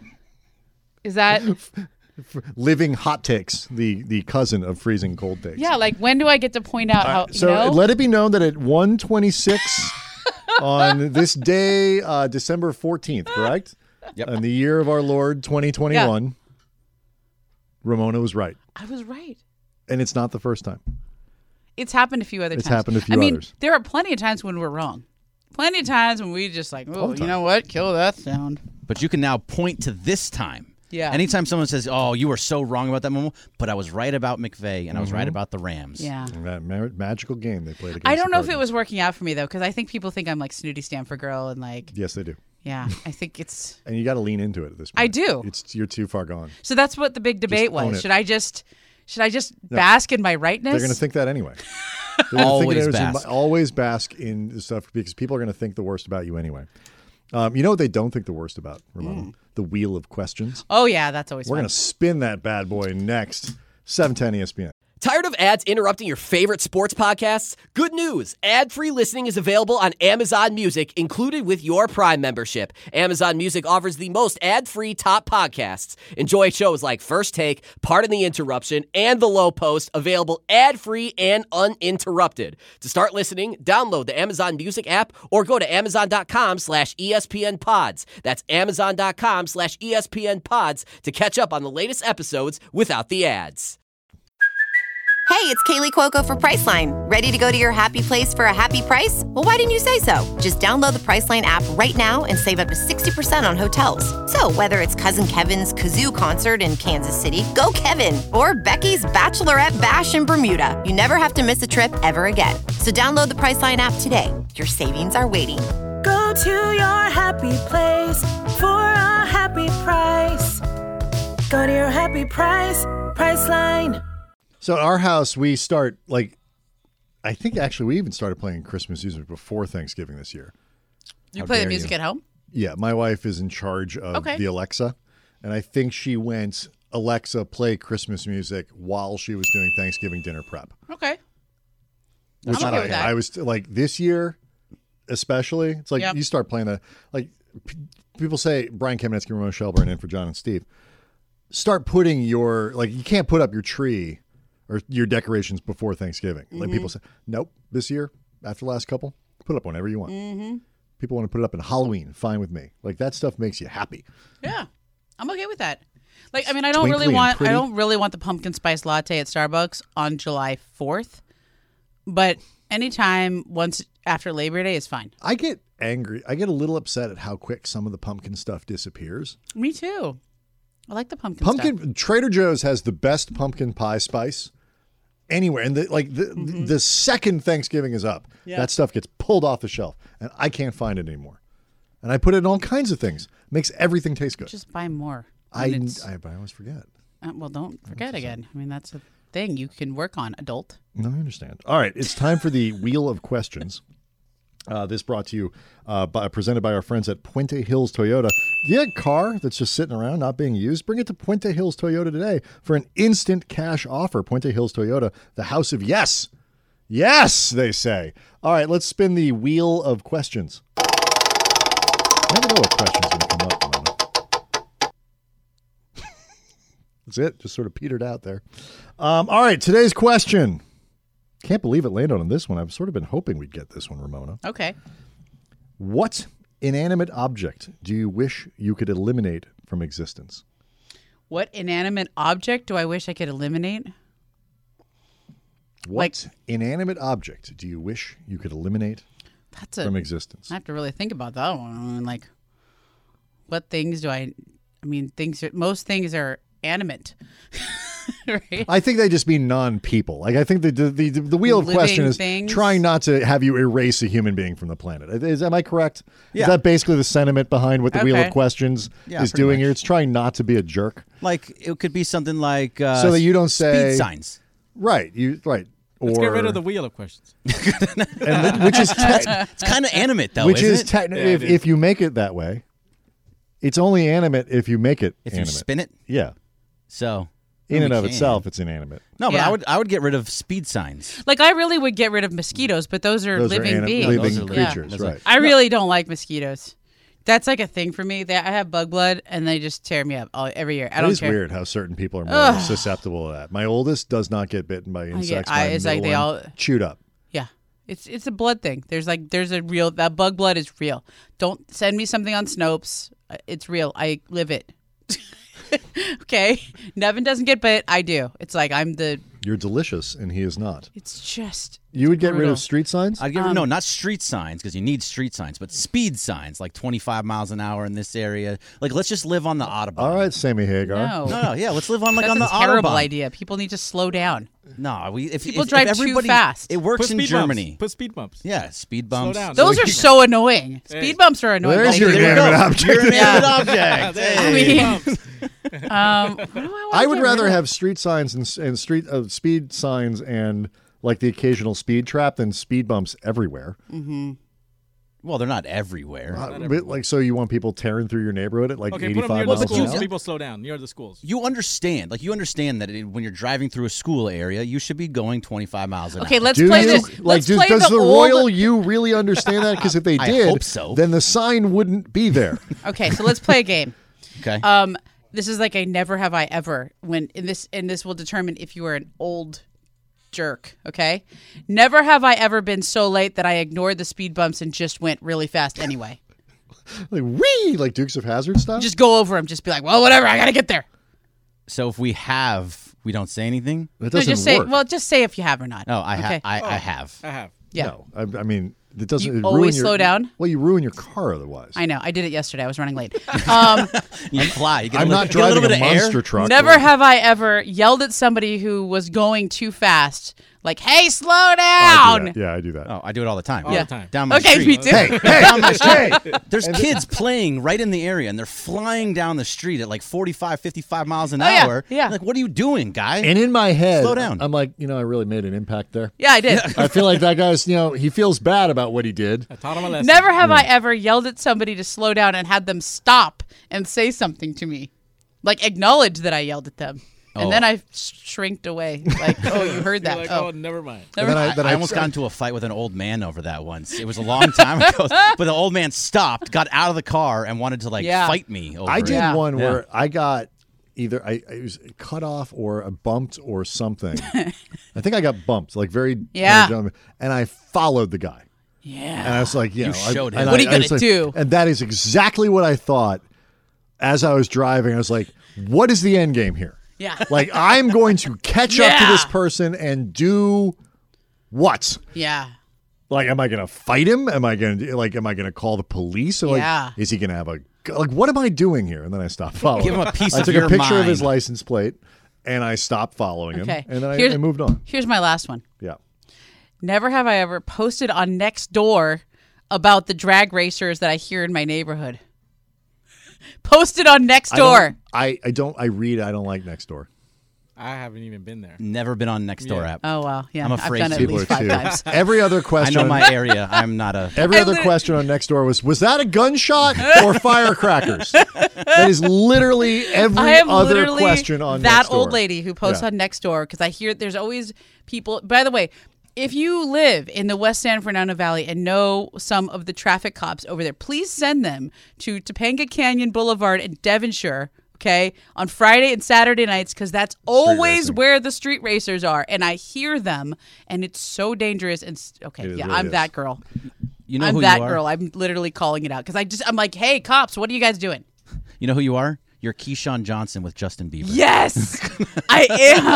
Is that Living hot takes, the the cousin of freezing cold takes. yeah? Like, when do I get to point out how? Uh, so you know? let it be known that at one twenty-six on this day, uh, December fourteenth, correct? Yep. In the year of our Lord twenty twenty-one, Ramona was right. I was right. And it's not the first time. It's happened a few other It's times. happened a few I mean, others. there are plenty of times when we're wrong. Plenty of times when we just like, All oh, the you time. know what? Kill that sound. But you can now point to this time. Yeah. Anytime someone says, "Oh, you were so wrong about that moment," but I was right about McVay and I was Mm-hmm. right about the Rams. Yeah. And that ma- magical game they played against I don't the know if it Cardinals. was working out for me though, because I think people think I'm like snooty Stanford girl and like, Yes, they do. yeah, I think it's. And you got to lean into it at this point. I do. It's you're too far gone. So that's what the big debate own was. it. Should I just, should I just bask in my rightness? They're going to think that anyway. They're gonna Always think that it was- bask. always bask in the stuff because people are going to think the worst about you anyway. Um, you know what they don't think the worst about, Ramona? The wheel of questions. Oh yeah, that's always We're fun. going to spin that bad boy next. seven ten E S P N. Tired of ads interrupting your favorite sports podcasts? Good news. Ad-free listening is available on Amazon Music, included with your Prime membership. Amazon Music offers the most ad-free top podcasts. Enjoy shows like First Take, Pardon the Interruption, and The Low Post, available ad-free and uninterrupted. To start listening, download the Amazon Music app or go to amazon.com slash ESPN pods. That's amazon.com slash ESPN pods to catch up on the latest episodes without the ads. Hey, it's Kaylee Cuoco for Priceline. Ready to go to your happy place for a happy price? Well, why didn't you say so? Just download the Priceline app right now and save up to sixty percent on hotels. So whether it's Cousin Kevin's Kazoo Concert in Kansas City, go Kevin, or Becky's Bachelorette Bash in Bermuda, you never have to miss a trip ever again. So download the Priceline app today. Your savings are waiting. Go to your happy place for a happy price. Go to your happy price, Priceline. So at our house, we start like, I think actually we even started playing Christmas music before Thanksgiving this year. you How play the dare music you. at home? Yeah, my wife is in charge of Okay. the Alexa, and I think she went, Alexa, play Christmas music while she was doing Thanksgiving dinner prep. Okay. Which I'm okay I, with that. I was like, this year, especially, it's like Yep. you start playing the, like, p- people say, Brian Kamenetsky, Ramon Shelburne, in for John and Steve, start putting your, like, you can't put up your tree or your decorations before Thanksgiving. Like Mm-hmm. people say, nope, this year, after the last couple, put up whenever you want. Mm-hmm. People want to put it up in Halloween, fine with me. Like, that stuff makes you happy. Yeah, I'm okay with that. Like, I mean, I don't really Twinkly and want, I pretty. don't really want the pumpkin spice latte at Starbucks on July fourth, but anytime once after Labor Day is fine. I get angry. I get a little upset at how quick some of the pumpkin stuff disappears. Me too. I like the pumpkin. Pumpkin stuff. Trader Joe's has the best pumpkin pie spice anywhere, and the, like the the second Thanksgiving is up, Yeah. that stuff gets pulled off the shelf, and I can't find it anymore. And I put it in all kinds of things. Makes everything taste good. Just buy more. I, And it's- I I always forget. uh, well, don't forget again. I mean, that's a thing you can work on, adult. No, I understand. All right, it's time for the Wheel of Questions. Uh, this brought to you, uh, by, presented by our friends at Puente Hills Toyota. Do you have a car that's just sitting around, not being used? Bring it to Puente Hills Toyota today for an instant cash offer. Puente Hills Toyota, the house of yes. Yes, they say. All right, let's spin the Wheel of Questions. never know what question's going to come up, Ramona. That's it. Just sort of petered out there. Um, all right, today's question. Can't believe it landed on this one. I've sort of been hoping we'd get this one, Ramona. Okay. What inanimate object do you wish you could eliminate from existence? What inanimate object do I wish I could eliminate? What Like- inanimate object do you wish you could eliminate That's a. from existence? I have to really think about that one. I mean, like, what things do I? I mean, things. Are, most things are animate, right? I think they just mean non-people. Like I think the the the, the wheel of Living question is things? trying not to have you erase a human being from the planet. Is am I correct? Yeah. Is that basically the sentiment behind what the wheel Okay. of questions Yeah, is pretty doing much. here? It's trying not to be a jerk, Like it could be something like uh, so that you don't say speed signs. right. You right. Or Let's get rid of the wheel of questions. and th- which is te- It's kind of animate though, which isn't is it? technically Yeah, if, it is. if you make it that way, it's only animate if you make it if you animate. spin it. Yeah, So in we and of can. itself, it's inanimate. No, but Yeah. I would I would get rid of speed signs. Like, I really would get rid of mosquitoes, but those are Those living are anim- beings. living Those are living- creatures, Those are- right? I really don't like mosquitoes. That's like a thing for me. They, I have bug blood, and they just tear me up all, every year. I It don't is care. weird how certain people are more Ugh. susceptible to that. My oldest does not get bitten by insects. I- My it's like middle they one all- chewed up. Yeah, it's it's a blood thing. There's like there's a real that bug blood is real. Don't send me something on Snopes. Uh, It's real. I live it. Okay, Nevin doesn't get bit. I do. It's like I'm the. You're delicious, and he is not. It's just. You would get rid brutal. of street signs? I'd get Um, no, not street signs because you need street signs, but speed signs like twenty-five miles an hour in this area. Like let's just live on the Autobahn. All right, Sammy Hagar. No, No, no, yeah, let's live on like that's on the a terrible Autobahn. idea. People need to slow down. No, we if People if, drive if too everybody, fast. It works Put in speed Germany. Bumps. Put speed bumps. Yeah, speed Slow bumps. down. Those are so annoying. Hey. Speed bumps are annoying. There's Like, your There you inanimate go. object. Your inanimate Yeah. object. There I Hey. mean, um, what do I, wanna I would get rather rid of? have street signs and, s- and street uh, speed signs and like the occasional speed trap than speed bumps everywhere. Well, they're not everywhere. Uh, but, like, so you want people tearing through your neighborhood at like Okay, put them eighty-five near the miles but an schools you- so hour? people slow down near the schools. You understand, like you understand that it, when you're driving through a school area, you should be going twenty-five miles an Okay, hour. let's Do play you? this. Like, let's do- play does the, the, old. royal you really understand that? Because if they I did, hope so. then the sign wouldn't be there. Okay, so let's play a game. Okay. Um, this is like a never have I ever. When in this and this will determine if you are an old jerk. Okay, never have I ever been so late that I ignored the speed bumps and just went really fast anyway. Like wee, like Dukes of Hazzard stuff. Just go over them. Just be like, well, whatever. I gotta get there. so if we have, we don't say anything. that No, doesn't just say. work. Well, just say if you have or not. Oh, I have. Okay. I, I have. I have. Yeah. No, I, I mean it doesn't. You it always ruin your, slow down? Well, you ruin your car otherwise. I know. I did it yesterday. I was running late. Um, You fly. You get I'm a little, not get a little driving bit a of monster air. truck. never have I ever yelled at somebody who was going too fast. Like, hey, slow I do down. that. Yeah, I do that. Oh, I do it all the time. All Yeah. the time. Down my Okay, street. me too. Hey, hey, Down my street. hey! There's kids playing right in the area, and they're flying down the street at like forty-five, fifty-five miles an Oh, yeah, hour. yeah. Like, what are you doing, guy? And in my head, Slow down. I'm like, you know, I really made an impact there. Yeah, I did. I feel like that guy's, you know, he feels bad about what he did. I taught him a lesson. Never have I ever yelled at somebody to slow down and had them stop and say something to me. Like, acknowledge that I yelled at them. And Oh. then I shrinked away. Like, oh, you heard You're that. like, oh. oh, never mind. And then I, I, then I I almost got into a fight with an old man over that once. It was a long time ago, but the old man stopped, got out of the car, and wanted to like Yeah. fight me over I it. did Yeah. one Yeah. where I got either I, I was cut off or a bumped or something. I think I got bumped, like very Yeah. very- and I followed the guy. Yeah. And I was like, you, know, I- showed him. and What I- are you I was gonna like- do? And that is exactly what I thought as I was driving. I was like, what is the end game here? Yeah. Like, I'm going to catch up to Yeah. this person and do what? Yeah. Like, am I going to fight him? Am I going to like? Am I going to call the police? Or like, Yeah. is he going to have a like? What am I doing here? And then I stopped following. Give him a piece I of took your a picture of his mind. license plate, and I stopped following him. Okay. And then I, Here's- I moved on. Here's my last one. Yeah. Never have I ever posted on Nextdoor about the drag racers that I hear in my neighborhood. Posted on I Nextdoor. don't, I, I don't. I read. I don't like Nextdoor. I haven't even been there. Never been on Nextdoor Yeah. app. Oh, well. Yeah. I'm I've afraid done it at People are least five too. times. Every other I question. know my area. I'm not a. Every I other lit- question on Nextdoor was, was that a gunshot or firecrackers? That is literally every I am other literally question on that Nextdoor. old lady who posts Yeah. on Nextdoor because I hear there's always people. By the way, If you live in the West San Fernando Valley and know some of the traffic cops over there, please send them to Topanga Canyon Boulevard in Devonshire, okay, on Friday and Saturday nights, because that's always racing. where the street racers are. And I hear them, and it's so dangerous. And s- okay, It yeah, really I'm is. that girl. You know I'm who that you are? girl. I'm literally calling it out because I just I'm like, hey, cops, what are you guys doing? You know who you are? You're Keyshawn Johnson with Justin Bieber. Yes, I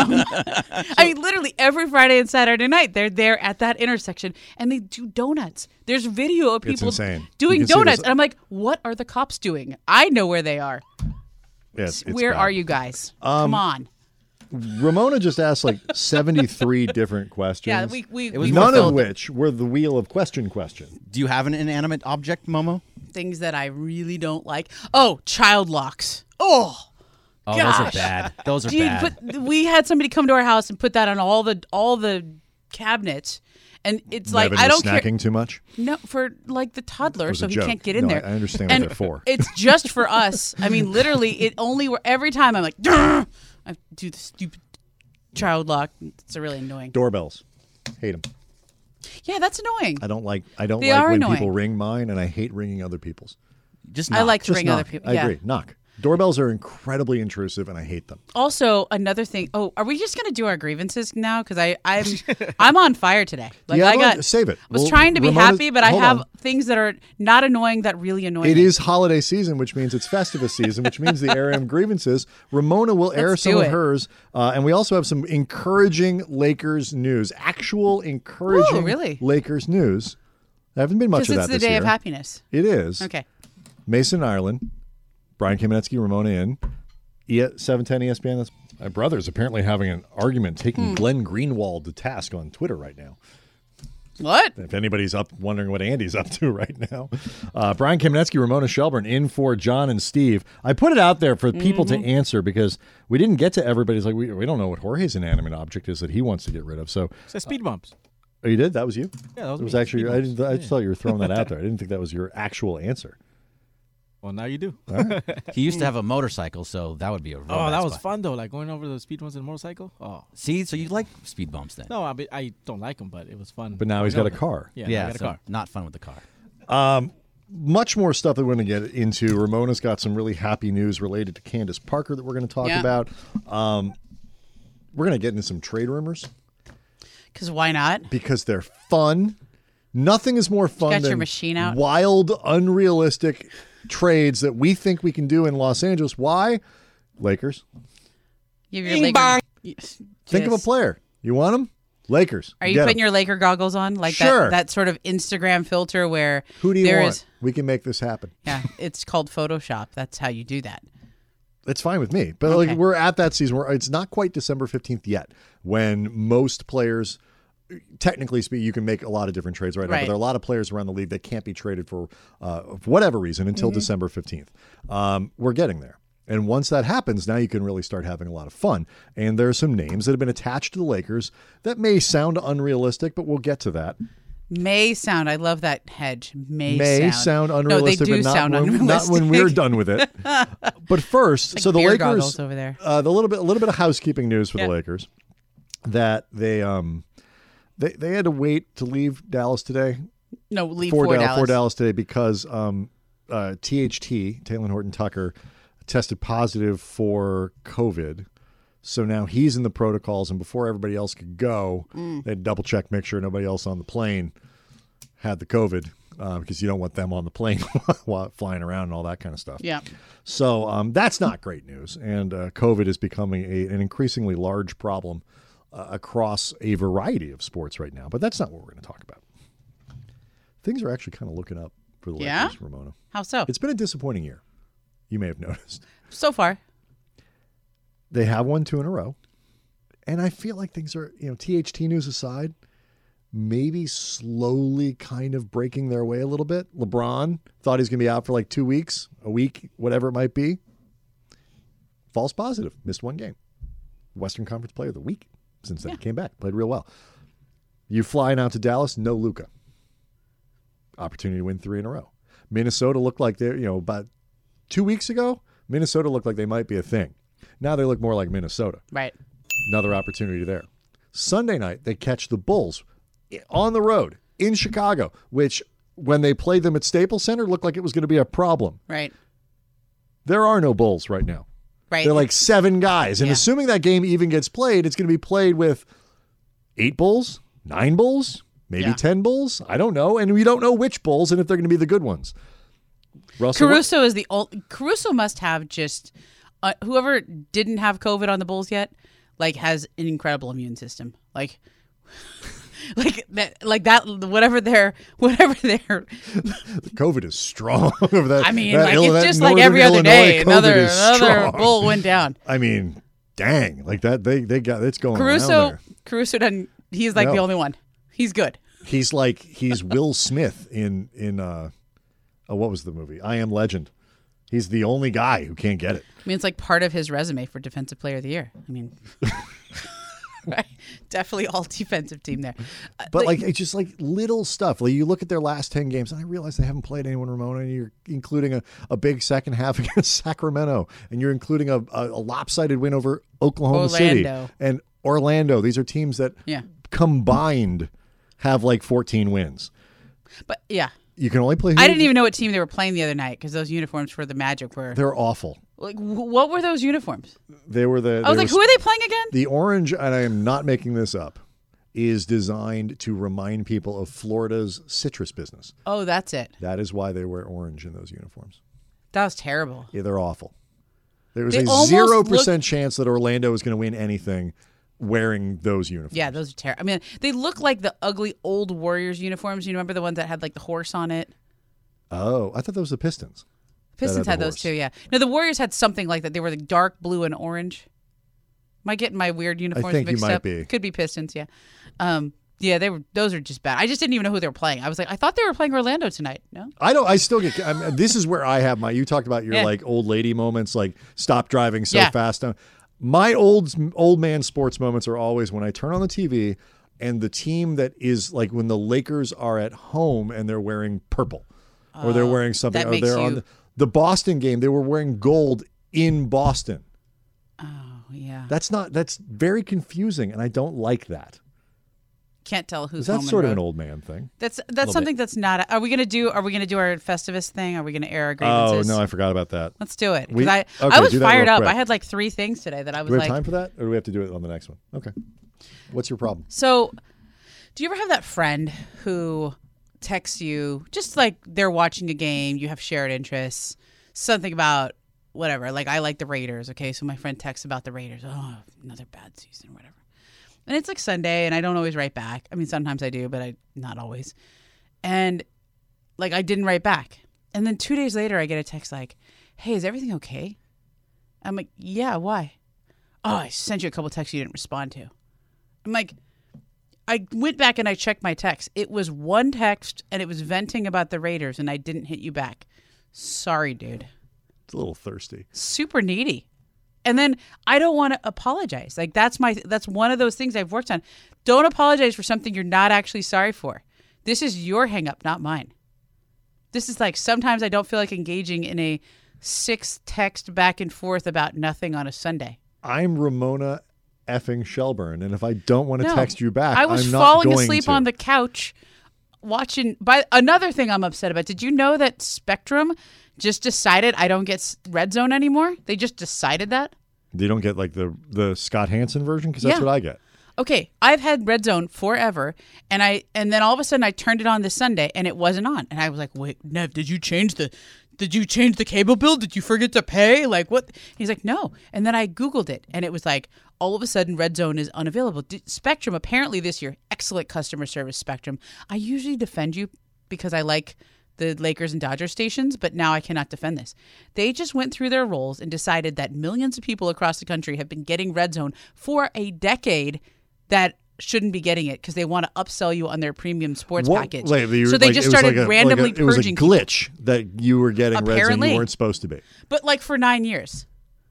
am. I mean, literally every Friday and Saturday night, they're there at that intersection, and they do donuts. There's video of It's people insane. You doing can see donuts, this- and I'm like, what are the cops doing? I know where they are. Yes, it's where bad. are you guys? Come on. Ramona just asked like seventy-three different questions. Yeah, we we, It was we None of fulfilled which were the wheel of question question. Do you have an inanimate object, Momo? things that I really don't like. Oh, child locks. Oh. Oh, Gosh. those are bad. Those are Dude, bad. but we had somebody come to our house and put that on all the all the cabinets, and it's like Nevin I was don't care. snacking too much. No, for like the toddler, was so a he joke. can't get in No, there. I- I understand what and they're for. It's just for us. I mean, literally, it only were every time I'm like, "Durr!" I do the stupid child lock. It's really annoying. Doorbells, hate them. Yeah, that's annoying. I don't like. I don't They like are when annoying. people ring mine, and I hate ringing other people's. Just I knock. like to Just ring knock. other people. I yeah. agree. Knock. Doorbells are incredibly intrusive, and I hate them. Also, another thing. Oh, are we just gonna do our grievances now? Because I, I'm, I'm on fire today. Like Yeah, I well, got. save it. I was Well, trying to be Ramona's- happy, but I hold have on. things that are not annoying that really annoy It me. is holiday season, which means it's Festivus season, which means the A R M grievances. Ramona will air Let's some do of it. hers, uh, and we also have some encouraging Lakers news. Actual encouraging Ooh, really? Lakers news. There haven't been much Because of it's that the this day year. of happiness. It is. Okay. Mason Ireland, Brian Kamenetsky, Ramona in. E- seven ten E S P N. That's, my brother's apparently having an argument taking Hmm. Glenn Greenwald to task on Twitter right now. What? If anybody's up wondering what Andy's up to right now. Uh, Brian Kamenetsky, Ramona Shelburne in for John and Steve. I put it out there for people Mm-hmm. to answer because we didn't get to everybody's like, we, we don't know what Jorge's inanimate object is that he wants to get rid of. So, It's like speed bumps. oh, you did? That was you? Yeah, that was It was me. actually, Speed I, bumps. didn't, I just Yeah. thought you were throwing that out there. I didn't think that was your actual answer. Well, now you do. He used to have a motorcycle, so that would be a real Oh, bad that was spot. fun though. Like going over the speed ones in a motorcycle. Oh, See, so you like speed bumps then? no, I mean, I don't like them, but it was fun. But now he's got a car. Yeah, now I Yeah, got a so car. not fun with the car. Much more stuff that we're going to get into. Ramona's got some really happy news related to Candace Parker that we're going to talk Yeah. about. Um, we're going to get into some trade rumors Because why not? because they're fun. Nothing is more fun got your than machine out? wild, unrealistic trades that we think we can do in Los Angeles. Why? Lakers. You have your Laker. Yes. Think of a player. You want them? Lakers. Are you Get putting 'em. your Laker goggles on, like Sure. that, that sort of Instagram filter where Who do you there want? is- We can make this happen. Yeah, it's called Photoshop. That's how you do that. It's fine with me. But Okay. like we're at that season where it's not quite December fifteenth yet when most players technically speaking, you can make a lot of different trades right, now, Right. but there are a lot of players around the league that can't be traded for uh, for whatever reason until Mm-hmm. December fifteenth. Um, we're getting there. And once that happens, now you can really start having a lot of fun. And there are some names that have been attached to the Lakers that may sound unrealistic, but we'll get to that. May sound. I love that hedge. May, May sound. sound unrealistic, no, they do but not, sound when, unrealistic. not when we're done with it. But first, Like so the beer Lakers goggles over there. Uh, the little bit, a little bit of housekeeping news for Yeah. the Lakers that they um they they had to wait to leave Dallas today No, leave for, for Dal- Dallas. for Dallas today because um uh, T H T Taylor Horton Tucker tested positive for COVID. So now he's in the protocols, and before everybody else could go, Mm. they had to double check, make sure nobody else on the plane had the COVID, uh, because you don't want them on the plane while flying around and all that kind of stuff. Yeah. So um, that's not great news, and uh, COVID is becoming a, an increasingly large problem uh, across a variety of sports right now. But that's not what we're going to talk about. Things are actually kind of looking up for the Yeah? Lakers, Ramona. How so? It's been a disappointing year. You may have noticed. So far. They have won two in a row. And I feel like things are, you know, T H T news aside, maybe slowly kind of breaking their way a little bit. LeBron thought he was going to be out for like two weeks, a week, whatever it might be. False positive. Missed one game. Western Conference Player of the Week since then. Yeah. Came back. Played real well. You flying out to Dallas, no Luka. Opportunity to win three in a row. Minnesota looked like they're, you know, about two weeks ago, Minnesota looked like they might be a thing. Now they look more like Minnesota. Right. Another opportunity there. Sunday night, they catch the Bulls. on the road in Chicago, which when they played them at Staples Center looked like it was going to be a problem. Right. There are no Bulls right now. Right. They're like seven guys. And Yeah. assuming that game even gets played, it's going to be played with eight Bulls, nine Bulls, maybe Yeah. ten Bulls. I don't know. And we don't know which Bulls and if they're going to be the good ones. Russell, Caruso is the old. Caruso must have just uh, whoever didn't have COVID on the Bulls yet, like has an incredible immune system. Like, like that, like that. Whatever their, whatever their. COVID is strong over that. I mean, that like Ill- it's that just like Northern every other Illinois day, COVID another is another strong. Bull went down. I mean, dang, like that. They they got it's going around Caruso, there. Caruso doesn't. He's like No. the only one. He's good. He's like he's Will Smith in in uh, oh, what was the movie? I Am Legend. He's the only guy who can't get it. I mean, it's like part of his resume for Defensive Player of the Year. I mean, right? Definitely all defensive team there. Uh, But like it's just like little stuff. Like you look at their last ten games, and I realize they haven't played anyone, Ramona. And you're including a, a big second half against Sacramento, and you're including a, a, a lopsided win over Oklahoma City Orlando. and Orlando. These are teams that Yeah. combined have like fourteen wins. but yeah, You can only play. I didn't even know what team they were playing the other night because those uniforms for the Magic were They're awful. like, wh- what were those uniforms? They were the. I was they like, were- who are they playing again? The orange, and I am not making this up, is designed to remind people of Florida's citrus business. Oh, that's it. That is why they wear orange in those uniforms. That was terrible. Yeah, they're awful. There was They a almost zero look- percent chance that Orlando was going to win anything wearing those uniforms. Yeah, those are terrible. I mean, they look like the ugly old Warriors uniforms. You remember the ones that had like the horse on it? Oh, I thought that was the Pistons. Pistons the had those horse. too, yeah. No, the Warriors had something like that. They were like dark blue and orange. Am I getting my weird uniforms think you mixed might up? be. Could be Pistons, yeah. Um, yeah, they were. Those are just bad. I just didn't even know who they were playing. I was like, I thought they were playing Orlando tonight. No, I don't. I still get. I'm, this is where I have my. You talked about your Yeah. like old lady moments, like stop driving so Yeah. fast. My old old man sports moments are always when I turn on the T V and the team that is like when the Lakers are at home and they're wearing purple, or they're wearing something, that or makes they're on you- the, the Boston game. They were wearing gold in Boston. oh yeah. That's not. That's very confusing, and I don't like that. Can't tell who's That's home sort of and an road. old man thing. That's that's something that's not. Are we gonna do? Are we gonna do our Festivus thing? Are we gonna air our Oh grievances? no, I forgot about that. Let's do it. We- Because I okay, I was do that fired real up. quick. I had like three things today that I was Do we like. have time for that, or do we have to do it on the next one? Okay. What's your problem? So, do you ever have that friend who texts you just like they're watching a game, you have shared interests, something about whatever. Like I like the Raiders, okay? So my friend texts about the Raiders. Oh, another bad season or whatever. And it's like Sunday and I don't always write back. I mean, sometimes I do, but I not always. And like I didn't write back. And then two days later I get a text like, "Hey, is everything okay?" I'm like, "Yeah, why?" "Oh, I sent you a couple texts you didn't respond to." I'm like, I went back and I checked my text. It was one text and it was venting about the Raiders and I didn't hit you back. Sorry, dude. It's a little thirsty. Super needy. And then I don't want to apologize. Like that's my that's one of those things I've worked on. Don't apologize for something you're not actually sorry for. This is your hang up, not mine. This is like sometimes I don't feel like engaging in a six text back and forth about nothing on a Sunday. I'm Ramona effing Shelburne, and if I don't want to No. text you back, I was I'm not falling going asleep to. on the couch watching. By another thing I'm upset about. Did you know that Spectrum just decided I don't get s- Red Zone anymore? They just decided that. You don't get like the the Scott Hansen version because that's Yeah. what I get. Okay, I've had Red Zone forever, and I and then all of a sudden I turned it on this Sunday and it wasn't on, and I was like, "Wait, Nev, did you change the, did you change the cable bill? Did you forget to pay? Like what?" He's like, "No," and then I Googled it, and it was like all of a sudden Red Zone is unavailable. D- Spectrum apparently this year, excellent customer service. Spectrum. I usually defend you because I like the Lakers and Dodgers stations, but now I cannot defend this. They just went through their roles and decided that millions of people across the country have been getting Red Zone for a decade that shouldn't be getting it because they want to upsell you on their premium sports What- package. like, you were- so they like, just it was started like a- randomly like a, it was a purging people. glitch that you were getting Red Zone Apparently. you weren't supposed to be. But like for nine years.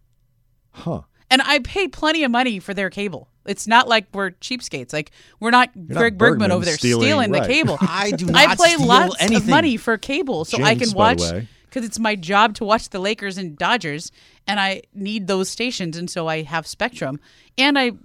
Huh. And I paid plenty of money for their cable. It's not like we're cheapskates. Like we're not not Greg Bergman, Bergman over there stealing- stealing, right. the cable. I do I not pay steal lots of anything. money for cable so I Jinx, can by the watch way. because it's my job to watch the Lakers and Dodgers, and I need those stations, and so I have Spectrum, and I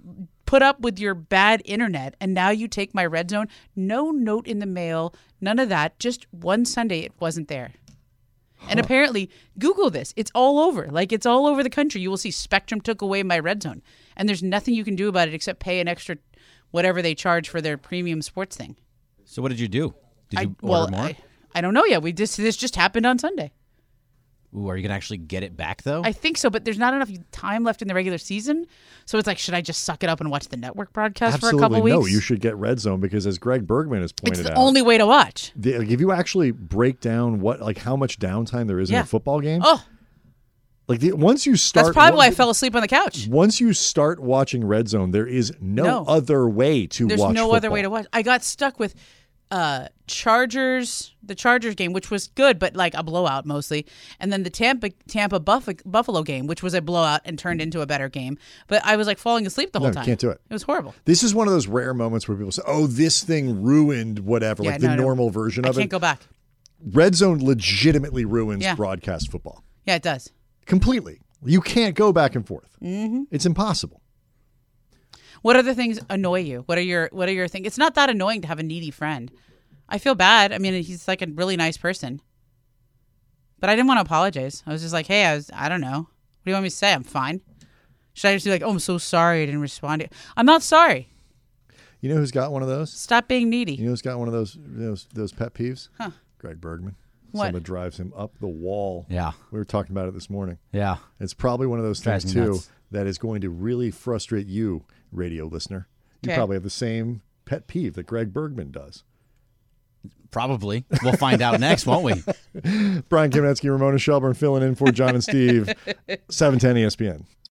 put up with your bad internet, and now you take my red zone. No note in the mail, none of that. Just one Sunday it wasn't there. And apparently, Google this. It's all over. Like, it's all over the country. You will see Spectrum took away my red zone. And there's nothing you can do about it except pay an extra whatever they charge for their premium sports thing. So what did you do? Did you I, order well, more? I, I don't know yet. We just This just happened on Sunday. Ooh, are you going to actually get it back, though? I think so, but there's not enough time left in the regular season. So it's like, should I just suck it up and watch the network broadcast Absolutely for a couple weeks? no. You should get Red Zone because, as Greg Bergman has pointed It's the out, only way to watch. the, like, if you actually break down what, like, how much downtime there is Yeah. in a football game, Oh, like the, once you start, that's probably why I once- fell asleep on the couch. Once you start watching Red Zone, there is no, No. other way to There's watch. no other way to football. watch. I got stuck with uh, Chargers, the Chargers game, which was good, but like a blowout mostly, and then the Tampa Tampa Buff- Buffalo game, which was a blowout and turned into a better game. But I was like falling asleep the whole No, time. can't do it. It was horrible. This is one of those rare moments where people say, "Oh, this thing ruined whatever," Yeah, like no, the no. normal version I of can't it. go back. Red Zone legitimately ruins Yeah. broadcast football Yeah, it does. completely. You can't go back and forth. Mm-hmm. It's impossible. What other things annoy you? What are your What are your things? It's not that annoying to have a needy friend. I feel bad. I mean, he's like a really nice person, but I didn't want to apologize. I was just like, hey, I was. I don't know. What do you want me to say? I'm fine. Should I just be like, oh, I'm so sorry I didn't respond to you? I'm not sorry. You know who's got one of those? Stop being needy. You know who's got one of those those those pet peeves? Huh. Greg Bergman. What? Someone drives him up the wall. Yeah. We were talking about it this morning. Yeah. It's probably one of those Drives things me too nuts. that is going to really frustrate you, radio listener. You Okay. probably have the same pet peeve that Greg Bergman does. Probably. We'll find out next, won't we? Brian Kamenetsky, Ramona Shelburne filling in for John and Steve, seven ten E S P N.